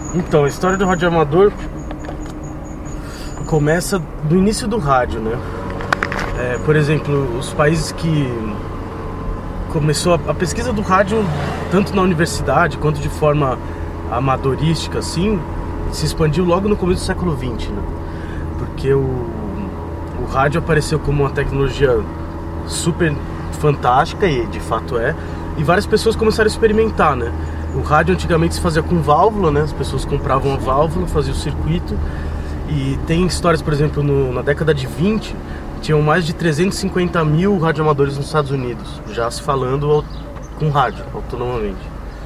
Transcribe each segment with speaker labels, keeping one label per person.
Speaker 1: Então, a história do rádio amador começa do início do rádio, né? Por exemplo, os países que começou a pesquisa do rádio, tanto na universidade quanto de forma amadorística, assim, se expandiu logo no começo do século XX, né? Porque o rádio apareceu como uma tecnologia super fantástica, e de fato e várias pessoas começaram a experimentar, né? O rádio antigamente se fazia com válvula, né? As pessoas compravam a válvula, faziam o circuito. E tem histórias, por exemplo, na década de 20, tinham mais de 350 mil radioamadores nos Estados Unidos, já se falando com rádio, autonomamente.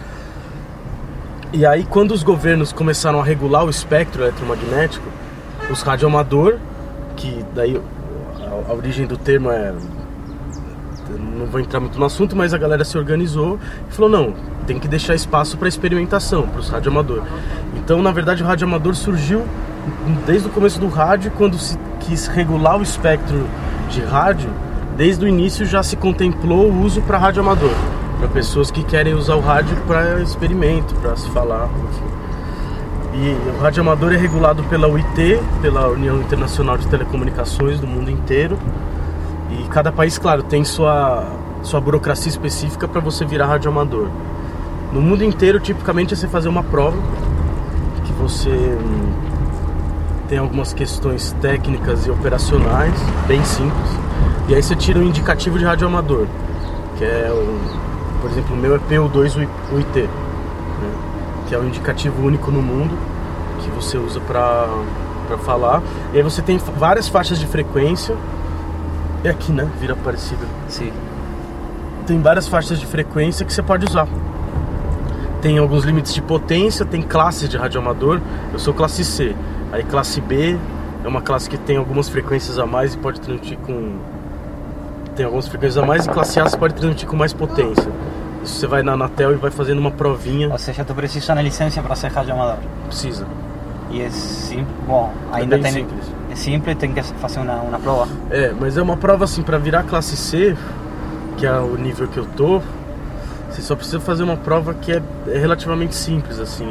Speaker 1: E aí, quando os governos começaram a regular o espectro eletromagnético, os radioamador, que daí a origem do termo não vou entrar muito no assunto, mas a galera se organizou e falou, não, tem que deixar espaço para experimentação, para os radioamadores. Então, na verdade, o radioamador surgiu desde o começo do rádio, quando se quis regular o espectro de rádio. Desde o início já se contemplou o uso para radioamador, para pessoas que querem usar o rádio para experimento, para se falar, enfim. E o radioamador é regulado pela UIT, pela União Internacional de Telecomunicações do mundo inteiro. E cada país, claro, tem sua burocracia específica para você virar radioamador. No mundo inteiro, tipicamente, é você fazer uma prova, que você tem algumas questões técnicas e operacionais, bem simples. E aí você tira um indicativo de radioamador, que é, por exemplo, o meu é PU2UIT, né? Que é um indicativo único no mundo, que você usa para falar. E aí você tem várias faixas de frequência. É aqui, né? Vira Aparecida.
Speaker 2: Sim.
Speaker 1: Tem várias faixas de frequência que você pode usar. Tem alguns limites de potência, tem classes de radioamador. Eu sou classe C. Aí classe B é uma classe que tem algumas frequências a mais e pode transmitir com... Tem algumas frequências a mais, e classe A você pode transmitir com mais potência. Isso você vai na Anatel e vai fazendo uma provinha.
Speaker 2: Ou seja, tu precisa na licença para ser radioamador?
Speaker 1: Precisa.
Speaker 2: E é simples, bom, ainda tem...
Speaker 1: simples.
Speaker 2: É simples, tem que fazer uma prova.
Speaker 1: Mas é uma prova assim, para virar classe C, que é o nível que eu tô, você só precisa fazer uma prova que é relativamente simples, assim,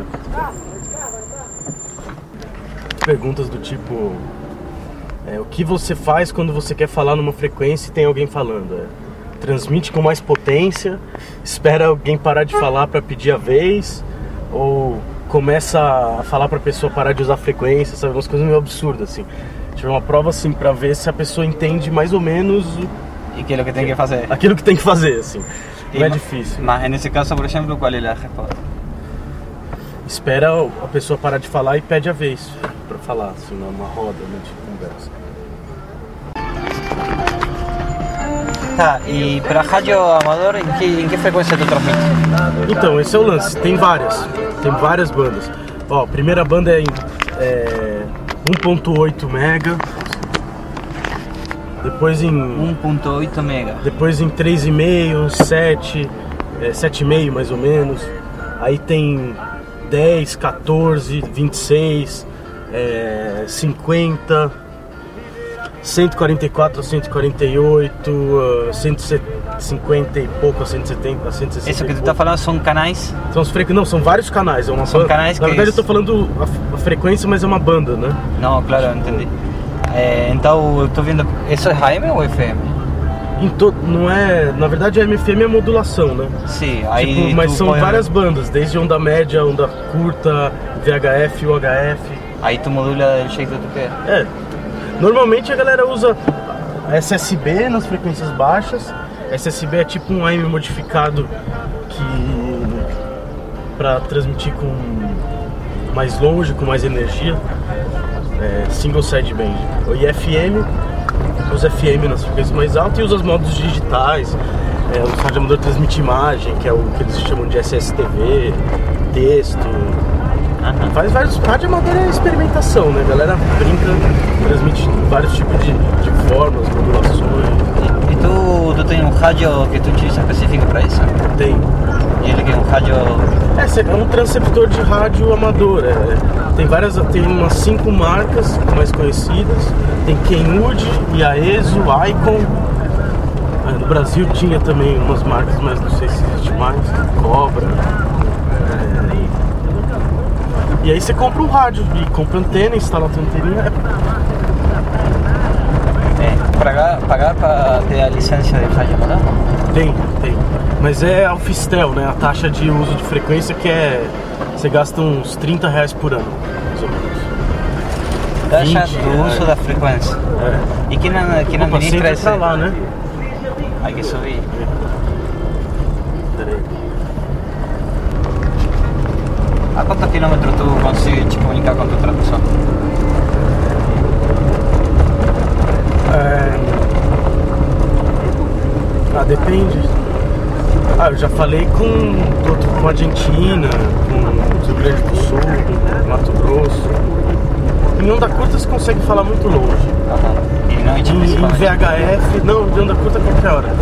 Speaker 1: perguntas do tipo, o que você faz quando você quer falar numa frequência e tem alguém falando? Transmite com mais potência, espera alguém parar de falar para pedir a vez, ou começa a falar pra pessoa parar de usar frequência, sabe? Umas coisas meio absurdas, assim. Tive uma prova, assim, pra ver se a pessoa entende mais ou menos
Speaker 2: aquilo que tem que fazer.
Speaker 1: Aquilo que tem que fazer, assim. Não é difícil.
Speaker 2: Mas nesse caso, por exemplo, qual é a resposta?
Speaker 1: Espera a pessoa parar de falar e pede a vez pra falar, assim, numa roda, né, de conversa.
Speaker 2: Tá, e pra rádio amador, em que frequência tu transmite?
Speaker 1: Então, esse é o lance, tem várias bandas. Ó, a primeira banda é 1.8 mega. Depois em
Speaker 2: 1.8 mega.
Speaker 1: Depois em 3,5, 7, 7,5 mais ou menos. Aí tem 10, 14, 26, 50, 144 a 148, 150 e pouco a 170, a 160.
Speaker 2: Isso que tu tá falando são canais?
Speaker 1: Não, são vários canais. É uma
Speaker 2: são
Speaker 1: banda.
Speaker 2: Canais.
Speaker 1: Na verdade eu tô falando a frequência, mas é uma banda, né?
Speaker 2: Não, claro, eu entendi. Então eu tô vendo. Isso é AM ou FM?
Speaker 1: Não é. Na verdade a MFM é modulação, né?
Speaker 2: Sim, aí.
Speaker 1: Tipo, mas são várias bandas, desde onda média, onda curta, VHF, UHF.
Speaker 2: Aí tu modula do jeito que tu quer.
Speaker 1: Normalmente a galera usa SSB nas frequências baixas. SSB é tipo um AM modificado para transmitir com mais longe, com mais energia. Single sideband. E FM, usa FM nas frequências mais altas e usa os modos digitais. O radioamador transmite imagem, que é o que eles chamam de SSTV, texto. Faz vários. Radioamador é experimentação, né? A galera brinca, transmite vários tipos de formas, modulações.
Speaker 2: E tu tem um rádio que tu utiliza específico para isso?
Speaker 1: Tem.
Speaker 2: E ele que é um rádio...
Speaker 1: É um transceptor de rádio amador. Tem umas 5 marcas mais conhecidas. Tem Kenwood, Yaesu, Icon. No Brasil tinha também umas marcas, mas não sei se existe mais. Cobra. E aí você compra um rádio e compra antena, instala a tua anteninha.
Speaker 2: Pagar para ter a licença de rádio amador?
Speaker 1: Tem. Mas é Alfistel, né? A taxa de uso de frequência que é... Você gasta uns R$30 por ano, mais ou menos.
Speaker 2: Taxa do uso da frequência. E quem administra esse...
Speaker 1: Pra lá, né?
Speaker 2: Hay que subir.
Speaker 1: Peraí.
Speaker 2: A quantos quilômetros tu consegue te comunicar com o teu tradução?
Speaker 1: Depende. Eu já falei com Argentina, com Rio Grande do Sul, com Mato Grosso. Em onda curta você consegue falar muito longe.
Speaker 2: E não
Speaker 1: em VHF, não, de onda curta a qualquer hora.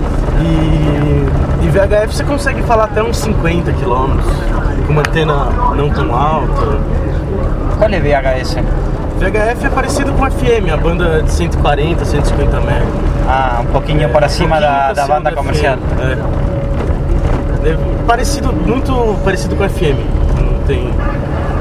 Speaker 1: E VHF você consegue falar até uns 50 km, com uma antena não tão alta.
Speaker 2: Qual é VHS?
Speaker 1: VHF é parecido com FM, a banda de 140, 150 MHz.
Speaker 2: Um pouquinho por acima da banda comercial.
Speaker 1: Parecido, muito parecido com FM. Não tem...